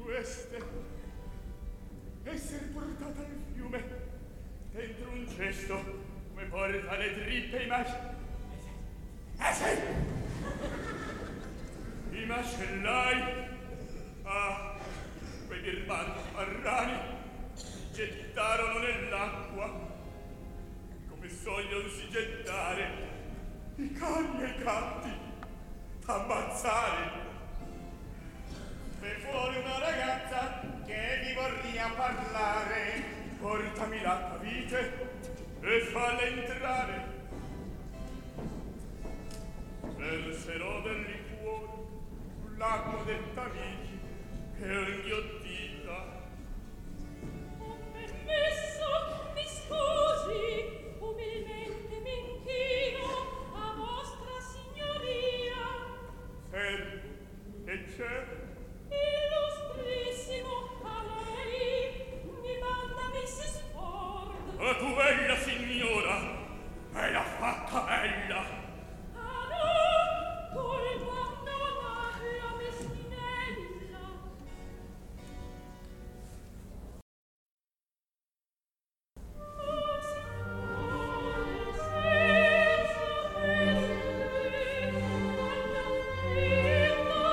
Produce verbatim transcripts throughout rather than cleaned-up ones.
queste esser portata al fiume dentro un cesto come porta le trippe i masci eh sì i mascellai ah quei birbanti marrani gettarono nell'acqua come soglionsi gettare i cani e i gatti ammazzare. C'è fuori una ragazza che vi vorria parlare. Portami l'acqua vite e falla entrare. Verserò del liquore sull'acqua detta viti che è inghiottita. Ho permesso, mi scusi, umilmente mi inchino a vostra signoria. Fermo, che c'è? Illustrissimo, a lei mi manda missis Ford. A tu bella signora, me l'ha fatta bella. Ah no, colpa non ha la meschinella. Oh, signore, senza questo quando vinto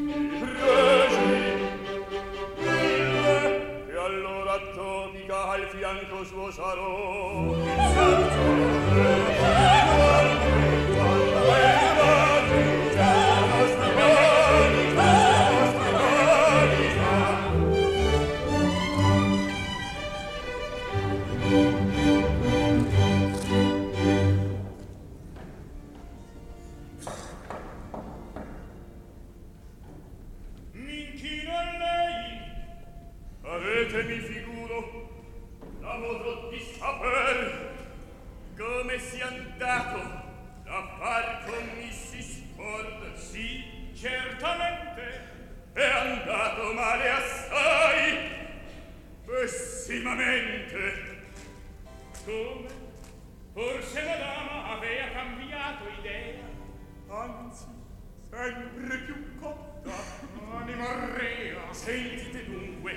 Al dato da far con missis Ford? Sì, certamente. È andato male assai, pessimamente. Come? Forse la dama aveva cambiato idea. Anzi, sempre più cotta. Anima rea. Sentite dunque,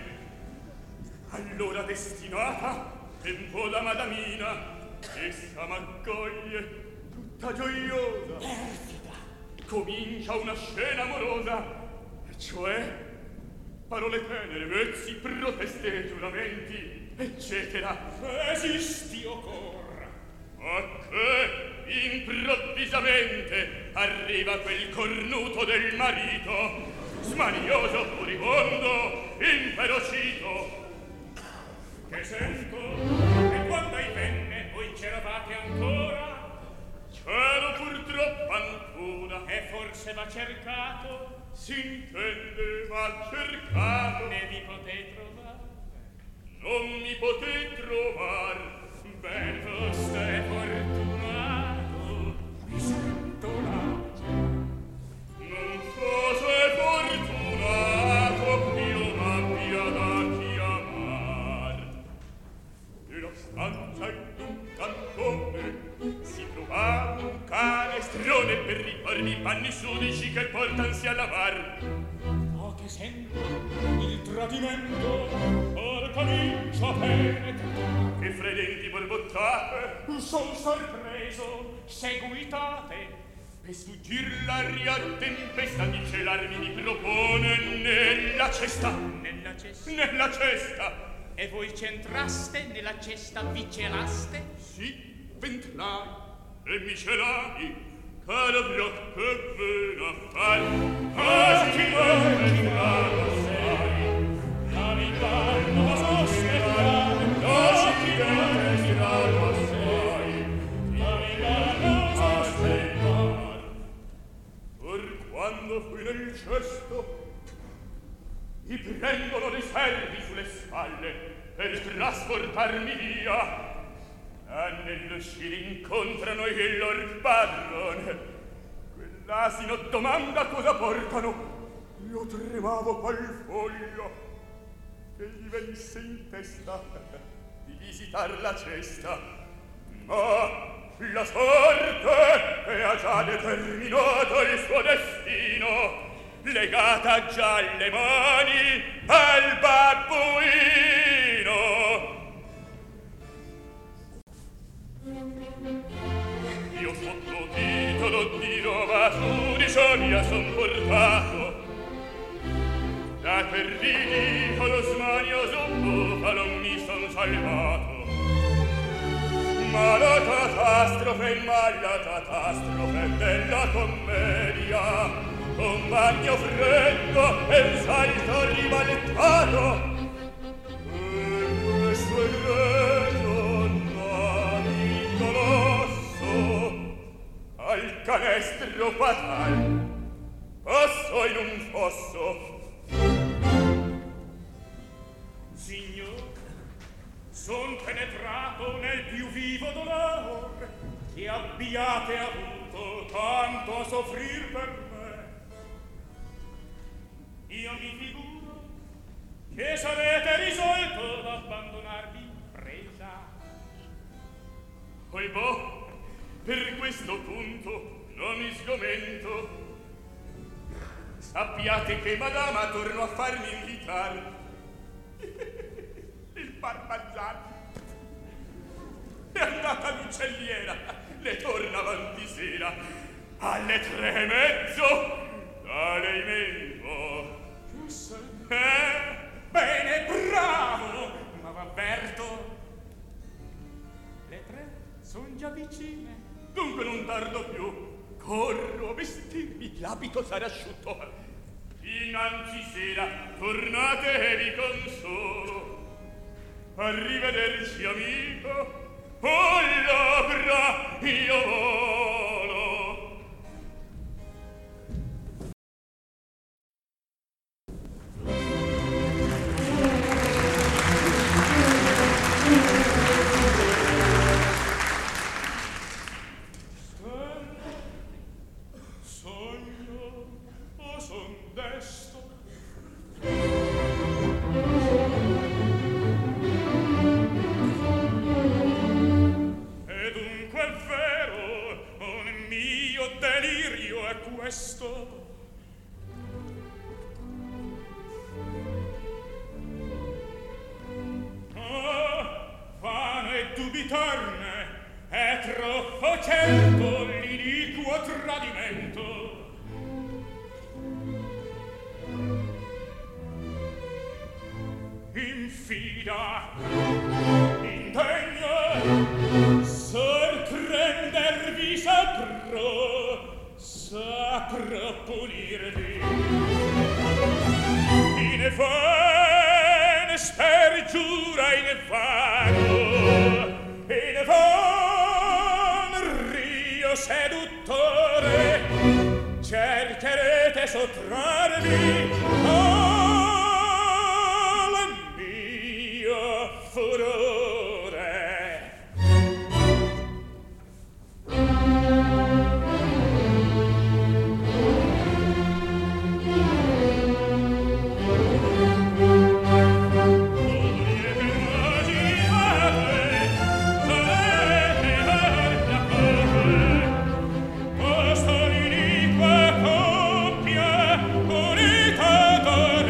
allora destinata, tempo da madamina, essa m'accoglie tutta gioiosa. Perfida. Comincia una scena amorosa, cioè parole tenere, vezzi, proteste, giuramenti, eccetera. Esisti occorra. A che improvvisamente arriva quel cornuto del marito, smanioso, furibondo, inferocito. Che sento? E quando hai venne voi c'eravate ancora? C'ero purtroppo ancora. E forse va cercato? S'intende va cercato. Ne vi potei trovare? Non mi potei trovare. Ben foste fortunato, mi sento l'agio. Non fosse fortunato, io m'abbia da chiamar. Nella stanza in un cantone si trovava un canestrone per ripormi i panni sudici che portansi a lavar. Oh, che sento il tradimento, or comincia a penetrare. Che fredenti borbottate, Son sorpreso, seguitate. per sfuggir l'aria tempesta di celarmi mi propone nella cesta, Nella cesta. nella cesta. E voi c'entraste nella cesta, vi celaste? Sì, ventlai e mi celai, caro Brock, che vena a far. Ah, chi vuoi sai, La vita non sospettate, ah, chi vuoi sai, la vita non sospettate. or quando fui nel cesto, mi prendono dei servi sulle spalle per trasportarmi via. E nell'uscire incontrano il lor padrone. Quell'asino domanda cosa portano. Io tremavo qual foglio che gli venisse in testa di visitar la cesta. Ma la sorte che ha già determinato il suo destino, legata già le mani al babbuino. Io sotto titolo di nuova giudice mi ha son portato, da per ridicolo smanioso bufalo mi son salvato. Ma la catastrofe, ma la catastrofe della commedia, un bagno freddo e un salto ribaltato. E questo è il regio colosso al canestro fatal passo in un fosso. Signor, son penetrato nel più vivo dolore che abbiate avuto tanto a soffrir per me. Io mi figuro che sarete risolto ad abbandonarvi presa. Oibò, per questo punto non mi sgomento. Sappiate che madama torno a farmi invitare. Il parmigiano è andata all'uccelliera, le torna avanti sera alle tre e mezzo d'alimento. Giusto? Eh? Bene, bravo! Ma v'avverto, le tre son già vicine. Dunque non tardo più, corro a vestirmi, l'abito sarà asciutto. Innanzi sera, tornate e vi consolo. Arrivederci, amico, oh labbra, io volo. delirio è questo? Vano è dubitarne, è troppo certo l'iniquo tradimento. Infida, indegna, sorprendervi saprò, saprò punirvi. Inefane spergiura, invano, invan rio seduttore, cercherete sottrarvi al mio furore. Costa l'iniqua coppia, unita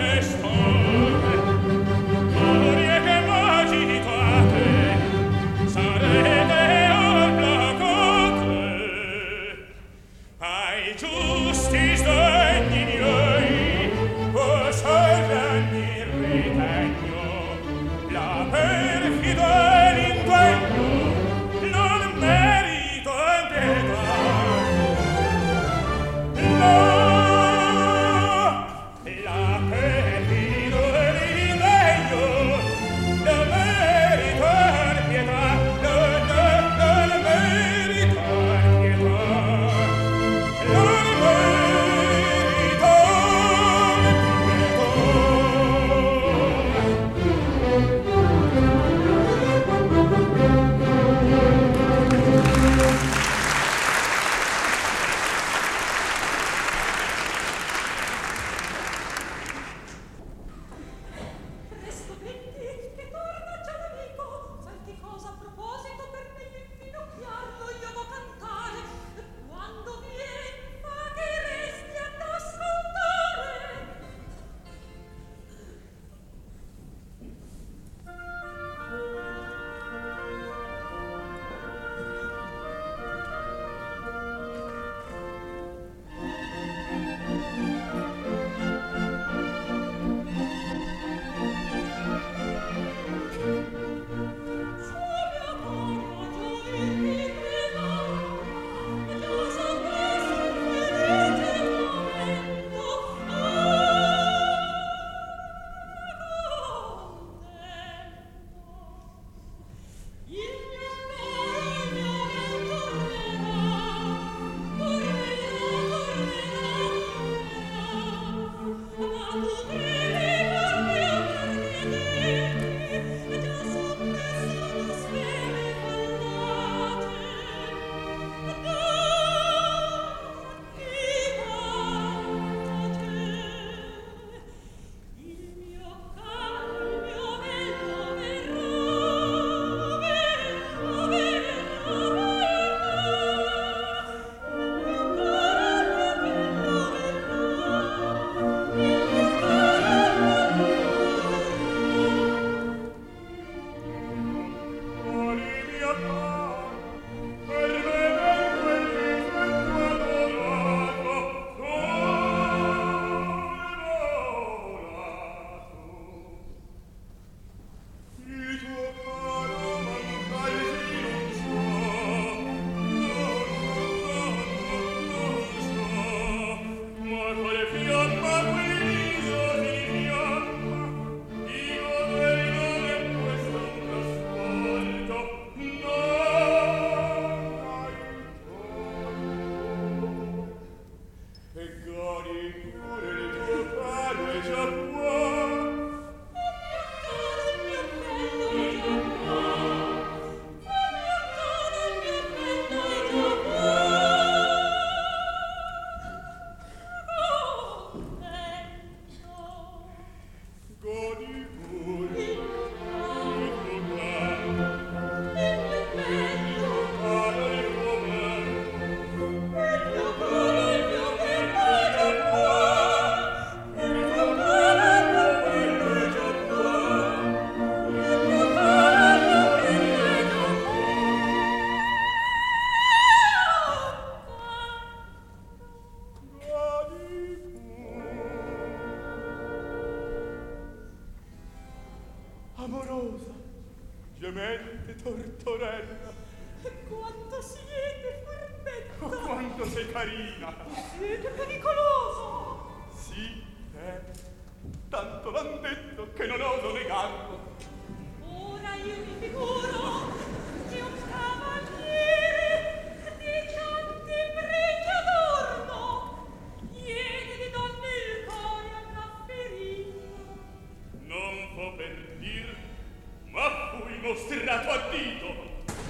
Tortorella. Quanto siete furbetta! Oh, quanto sei carina! Siete pericoloso! Sì, eh. Tanto l'han detto che non oso negarlo. Ora io mi figuro che un cavaliere di tanti pregi adorno chiede di donne il cuore a ferito. Non può per dir, ma fui mostrato a dito.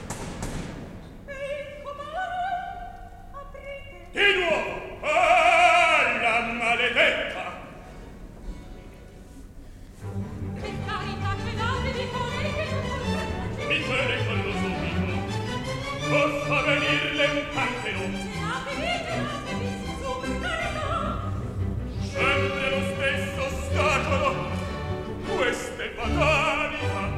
E il comare aprite. Di nuovo! Ah, la maledetta! Per carità, cedatevi con che non sorprendete. Mi fere con lo subito. Possa venirle un cantero. Cedatevi, cedatevi, su per carità. Sempre lo stesso ostacolo. Queste fatalità.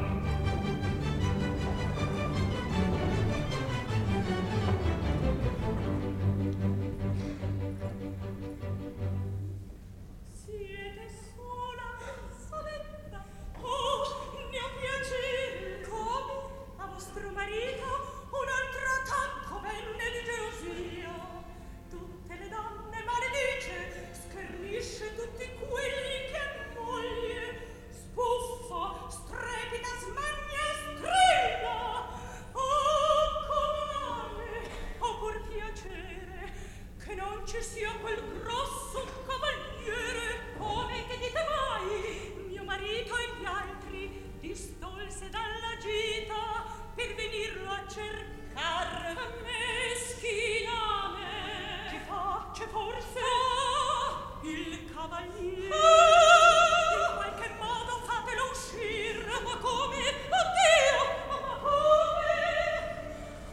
Siete sola, soletta. Oh, ne ho piacere. Come? A vostro marito un altro attacco venne di gelosia. Tutte le donne maledice, schernisce tutti quelli che moglie. Spuffa, strepita, smania, strilla. Oh, comare, ho pur piacere che non ci sia quel grosso cavaliere. Come che dite mai? Mio marito e gli altri distolse dalla gita per venirlo a cercar. Meschiname che faccia forse? Ah, il cavaliere. Ah, in qualche modo fatelo uscir. Ma come? Oddio! Ma come?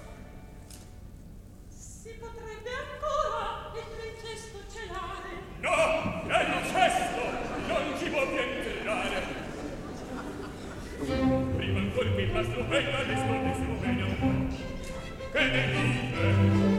Si potrebbe ancora il cesto celare. No, è il cesto! Non ci può più entrare! Prima ancora che il mastro bella risponde suo bene. Che ne dite?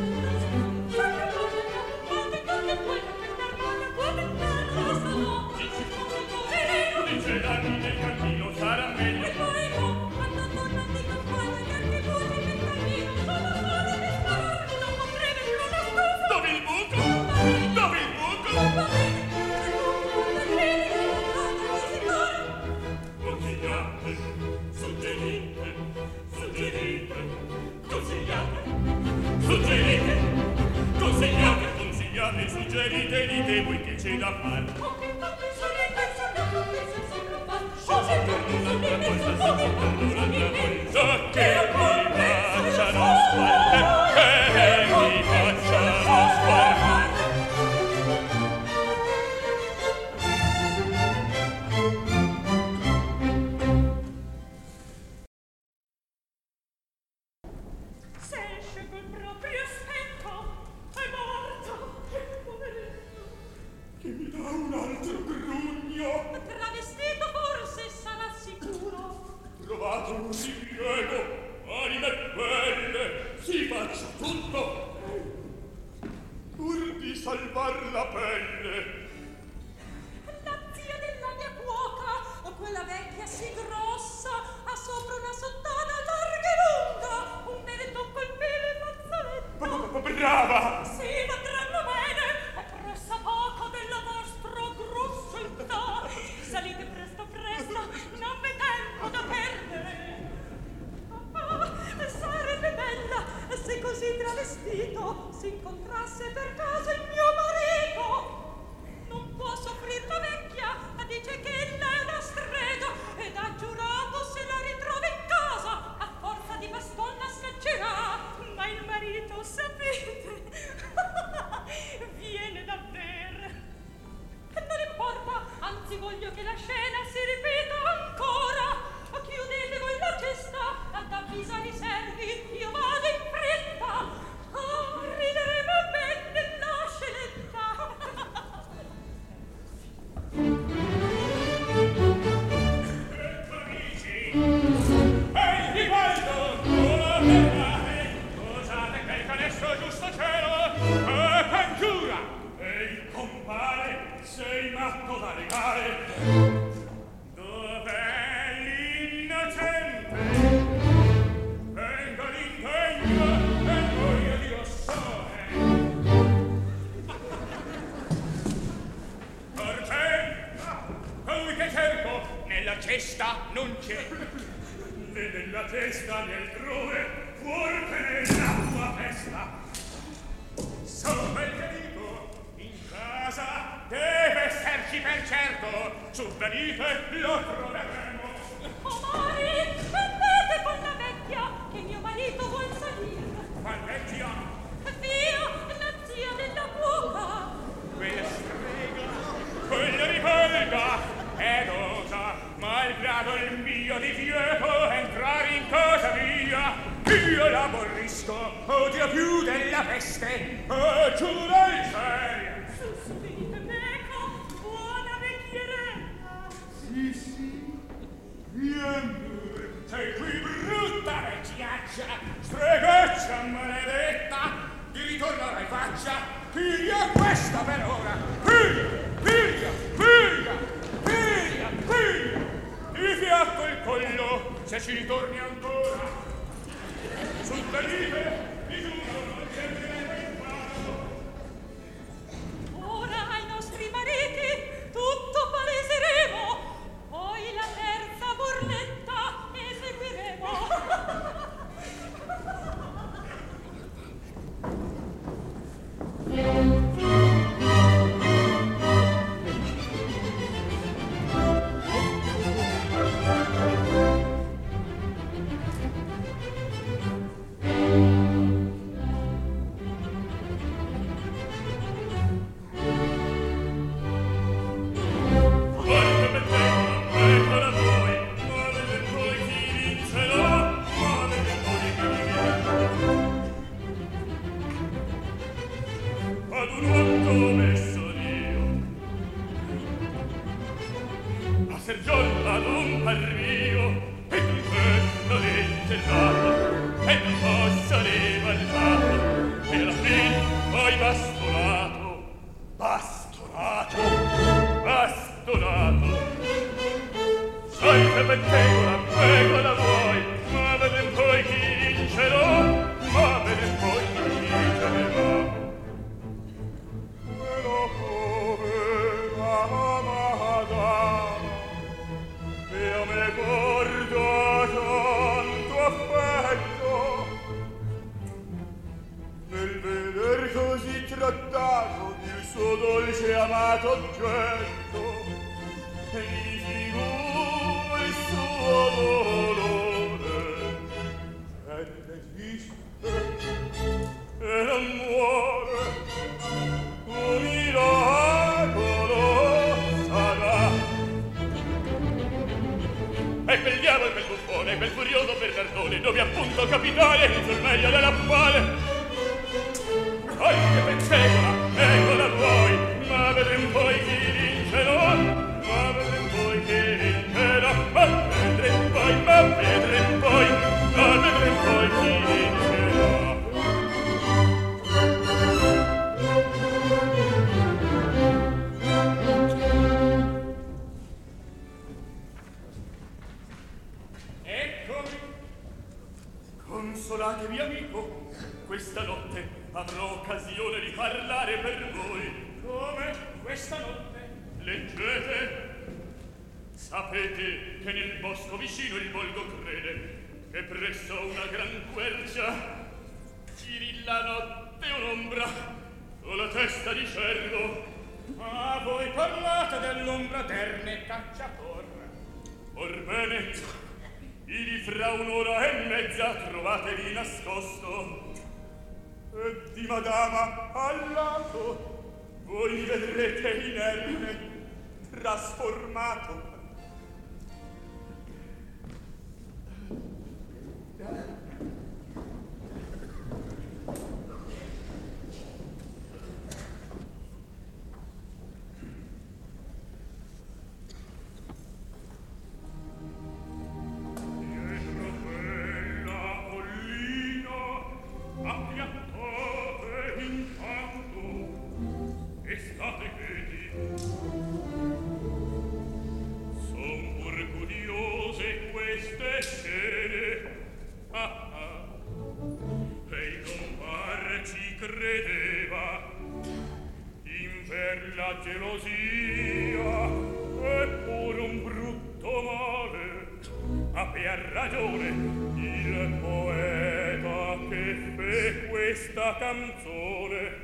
Dice l'anni del cammino sarà meglio. E poi no, quando torna di campagna gli archibusi del cammino sono solo di sparare, non potrei vedere una stufa. Dove il buco? Dove il buco? Va bene, se non potrei vedere Consigliate, suggerite, suggerite, consigliate, suggerite, consigliate, consigliate, suggerite, dite voi che c'è da fare. Oh, che fatto sorride, sorride, sorride, Se si torna un'altra volta, se si torna un'altra volta, che mi facciano sguardare, che mi facciano sguardare. se esce col proprio specco, è morto, poveretto. Che mi dà un altro grugno. Travestito forse sarà sicuro. Trovato un ripiego, anime belle, si faccia tutto, pur di salvar la pelle. La zia della mia cuoca, quella vecchia sì grossa, ha sopra una sottana larga e lunga, un veretto col pelo e fazzoletto. Brava! Sì, andranno bene, è pressa poco della vostra grossoltà. Salite presto presto, non v'è tempo da perdere. Ah, sarebbe bella se così travestito si incontrasse per caso il mio marito. Non può soffrir la vecchia, dice che ella è una strega ed ha giurato se la ritrova in casa a forza di baston la scaccerà. Ma il marito, sapete, viene davvero. Non importa, anzi voglio che la scena si ripeta ancora. Chiudete voi la cesta, ad avvisare i servi, io vado in fretta. Ah, rideremo ben della sceletta. Ecco amici! Ehi, Vivaldo! Oh, fermate! Osate che il canesso giusto cielo! E congiura! Ehi, compare! Sei matto da legare! Dov'è l'innocente? testa non c'è. Né nella testa né altrove, fuor che nella tua festa. So quel che dico, in casa deve esserci per certo. Su, venite, lo troveremo. Oh, Mari, andate con la vecchia, che mio marito vuol salire. Qual vecchia? Zia, la zia della buca. Quella strega, quella ripelga, ed osa, malgrado il mio divieto, entrare in casa mia. Io l'aborrisco, odio più della peste, e giù dal serio. Su, su, venite meco, buona vecchierella. Sì, sì, vieni. Sei qui brutta vecchiaccia, stregaccia maledetta, ti ritornerai faccia, piglia questa per ora, piglia, piglia, piglia, piglia, piglia, ti fiacco il collo se ci ritorni ancora. Sul venite, mi giuro, non c'è in mano. Ora ai nostri mariti tutto paleseremo, poi la terza burletta eseguiremo. La gelosia è pure un brutto male. male, abbia ragione il poeta che fe questa canzone.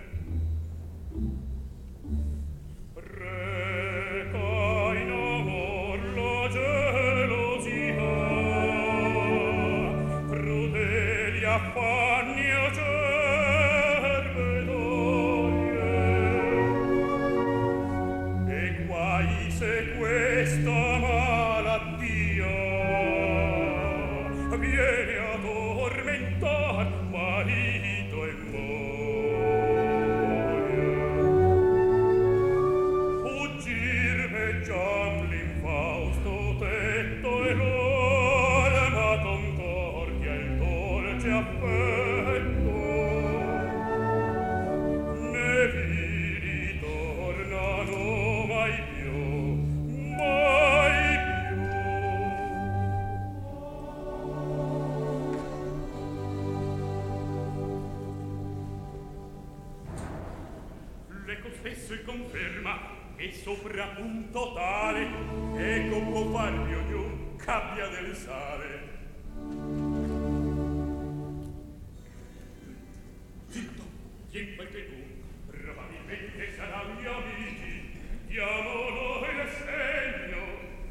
Reca in amor la gelosia, crudeli affanni acerbe dorie, e guai se questa malattia viene a tormentar marito e moglie. Fuggir veggiam l'infausto tetto e l'orma concordia il dolce affetto, ne vidi tornano mai più, mai più. Le confesso e conferma che soprapunto tale ecco può farvi ognun c'abbia del sale. Zitto, in qualche tu probabilmente saranno gli amici, diamolo il segno.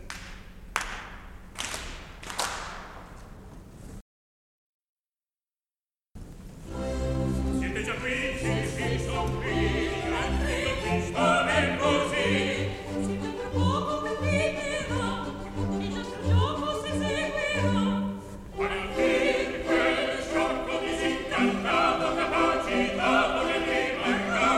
Siete già qui? Sì, sì, son qui. L'ho visto ben così. Siete tra poco che finirà, il nostro gioco si seguirà. Al fin quel sciocco disincantato capacitato ne rimarrà.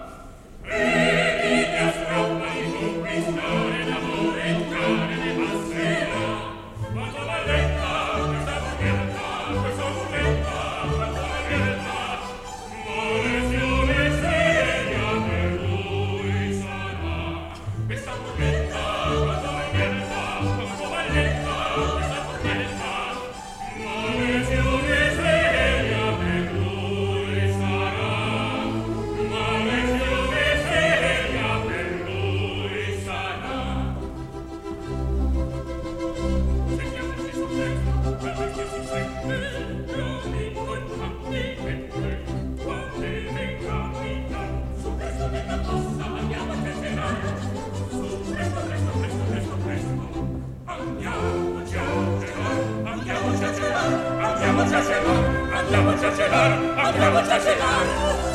Vedi che strappa di conquistare l'amore entrare ne passerà. Quanto valletta questa burletta, questa burletta, quanto valletta. Ma lesione seria per lui sarà. Questa burletta, quanto valletta, quanto valletta, questa burletta. Ma lesione seria per lui sarà. Ma lesione seria per lui sarà. Sentiamoci sul testo, per me che si sente, non mi conta, e quel quale venga vita. Su questo venga possa, andiamo a tesserare. Su presto, presto, presto, presto, presto. Andiamoci a celare, andiamoci a celare, andiamoci a celare, andiamoci a celare, andiamoci a celare.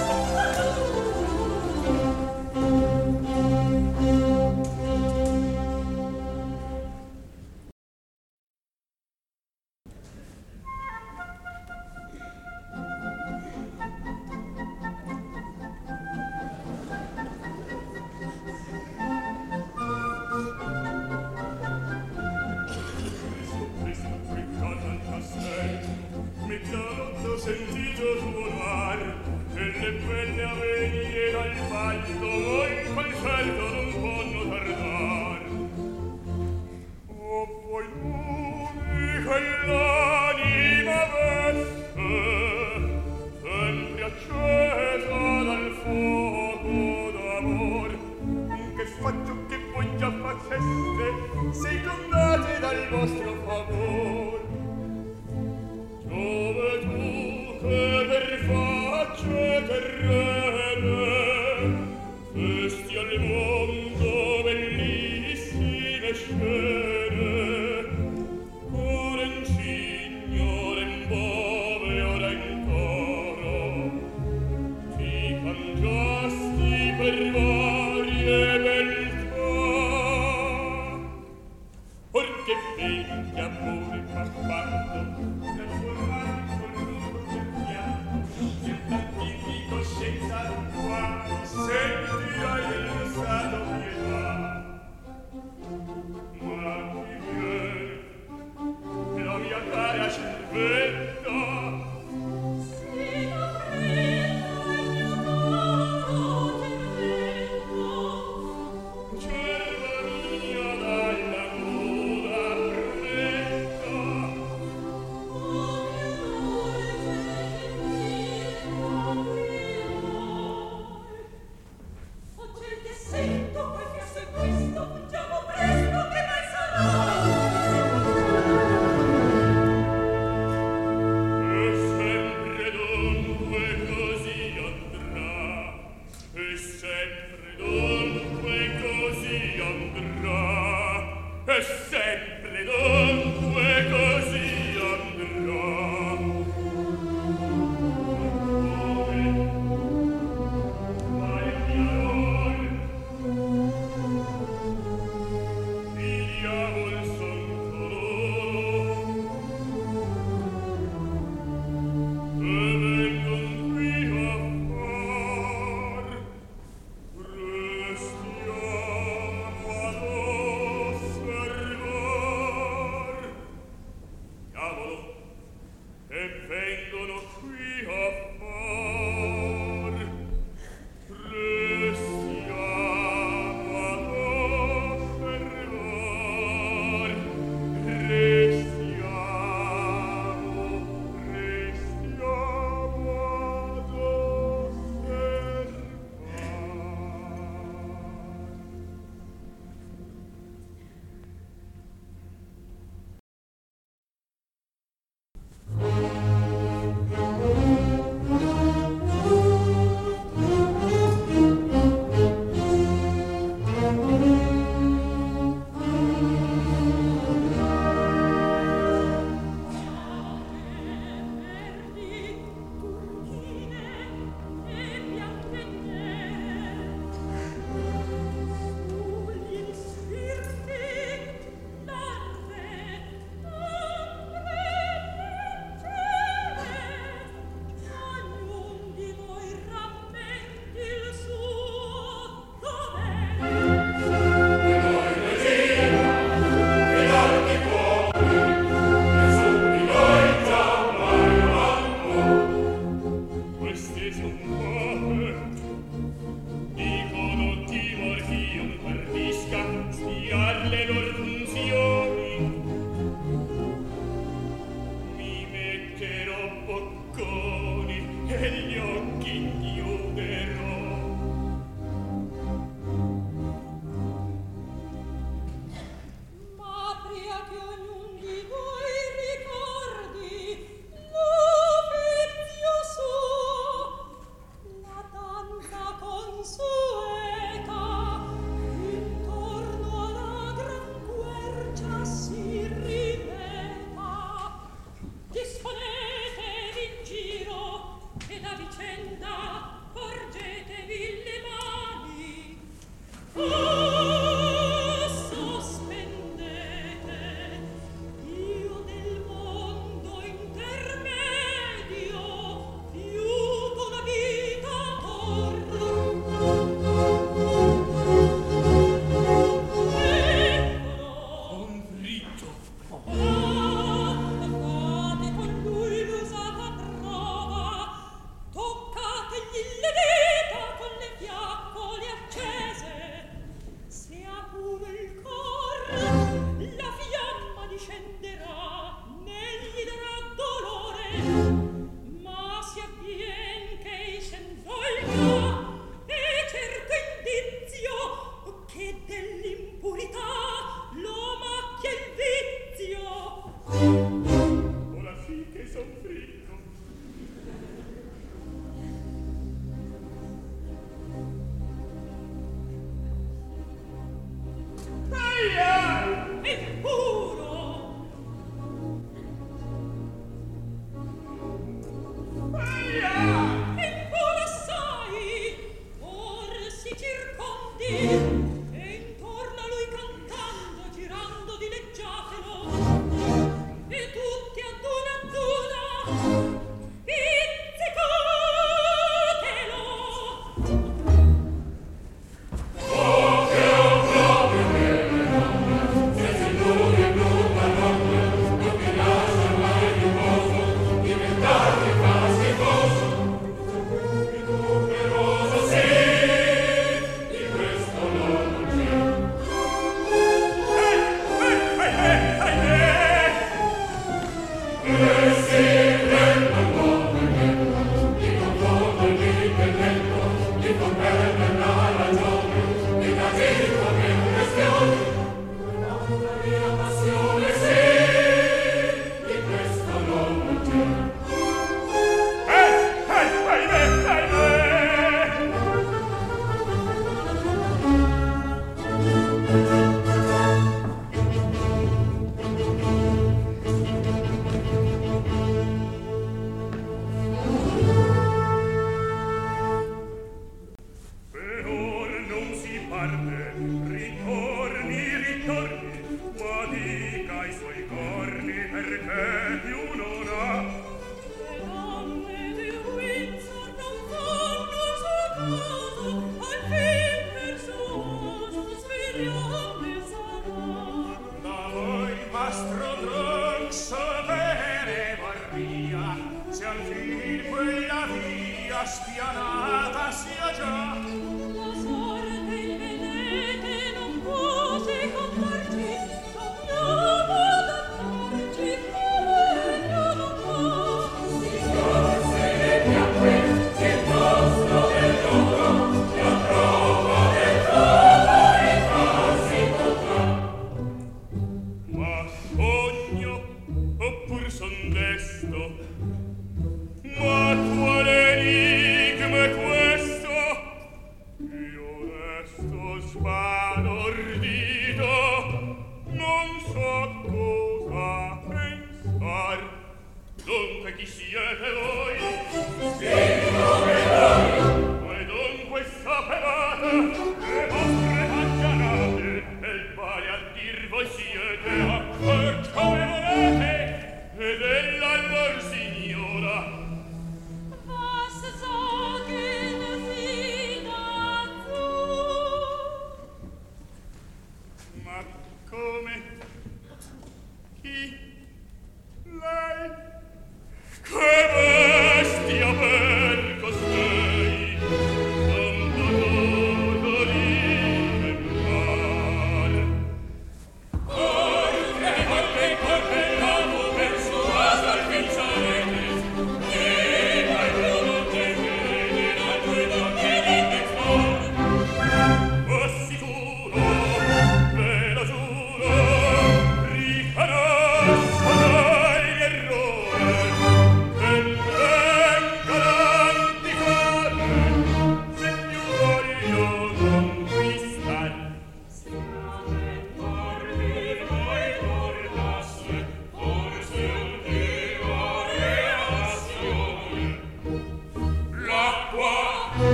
Mezzanotte sentito suonar e le belle a venire dal ballo voi quel certo non possono tardar. Oh, voi lui che l'anima veste sempre accesa dal fuoco d'amor, che faccio che voi già faceste secondate dal vostro favor. Dove tu che per facce terrene vesti al mondo bellissime scene, ora in cigno, ora in bove, ora in toro, ti cangiasti per varie beltà. Or che begli amori passato, trasformati col loro piano, sentati di coscienza tua, sentirai il stato pietà. Ma qui viene la mia cara cervetta, Si t'affretta il mio caro cervello, cerva mia dalla nuda brunetta. oh mio dolce così andrà, e sempre dunque così andrà. Ma il diavol, il diavol son coloro, e vengon qui a far, restiamo ad osservar. Diavolo, e vengono qui a far, restiamo ad osservar, restiamo, restiamo ad osservar. Verdi, turchine e bianche nere, sugli sfirti, larve, ombre leggere, ognuno di voi rammenti il suo dovere. Queste son cose, dicono timor ch'io mi pardisca spiar le lor funzioni. Mi metterò bocconi e gli occhi chiuderò. Ma pria che ognun di voi ricordi l'ufficio suo, la danza consueta, intorno alla gran quercia si ripeta. Disponetevi in giro ed a vicenda porgetevi le mani. Oh, sospendete, io del mondo intermedio fiuto una vita torno. Eccolo! Conflitto. Ah, fate con lui l'usata prova, toccategli le dita con le fiaccole accese. Se a pure il cor la fiamma discenderà, né gli darà dolore, ma si avvien che ei sen voglia spianata sia già. La sorte il vedete non può secondarci, sogniamo d'adarci, meglio non può. Si scorse le piacque del nostro perdono, la prova del trovo e quasi potrà. Ma sogno, oppur son desto, ma quale enigma è questo? Io resto sbalordito, non so cosa pensar. Dunque chi siete voi? Sì, come voi. E dunque sapevate